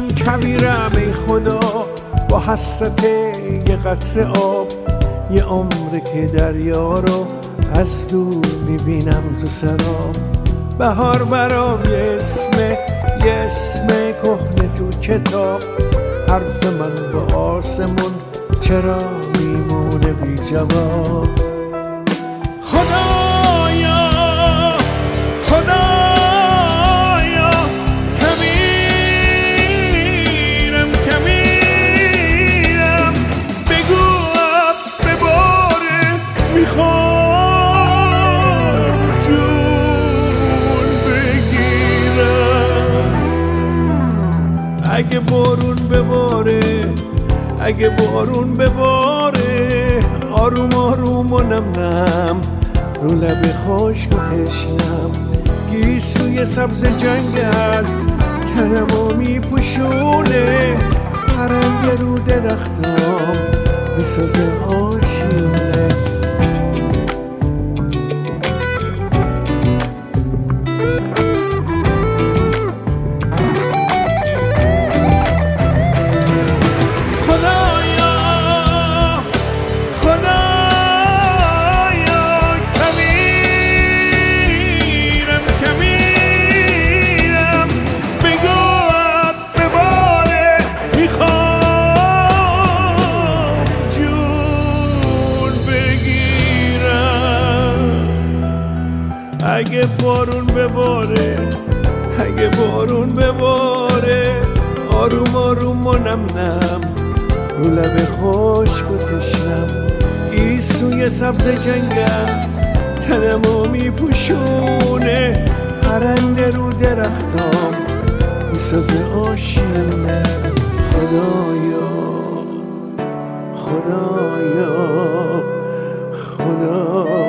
این کویرم ای خدا، با حسرت یه قطره آب، یه عمره که دریا رو از دور میبینم تو سراب. بهار برام یه اسم کهنه تو کتاب، حرف من با آسمون چرا میمونه بی جواب. خدایا خدایا کمیرم بگو اب بباره، میخوام جون بگیرم. اگه بارون بباره آروم آروم و نم نم رو لب خشک و تشنم، گیسوی سبز جنگل تنمو میپوشونه، پرنده رو درختام میسازه آشیونه. اگه بارون بباره آروم آروم و نم نم رو لب خشک و تشنم، گیسوی سبز جنگل تنمو میپوشونه، پرنده رو درختام میسازه آشیونه. خدایا خدایا خدایا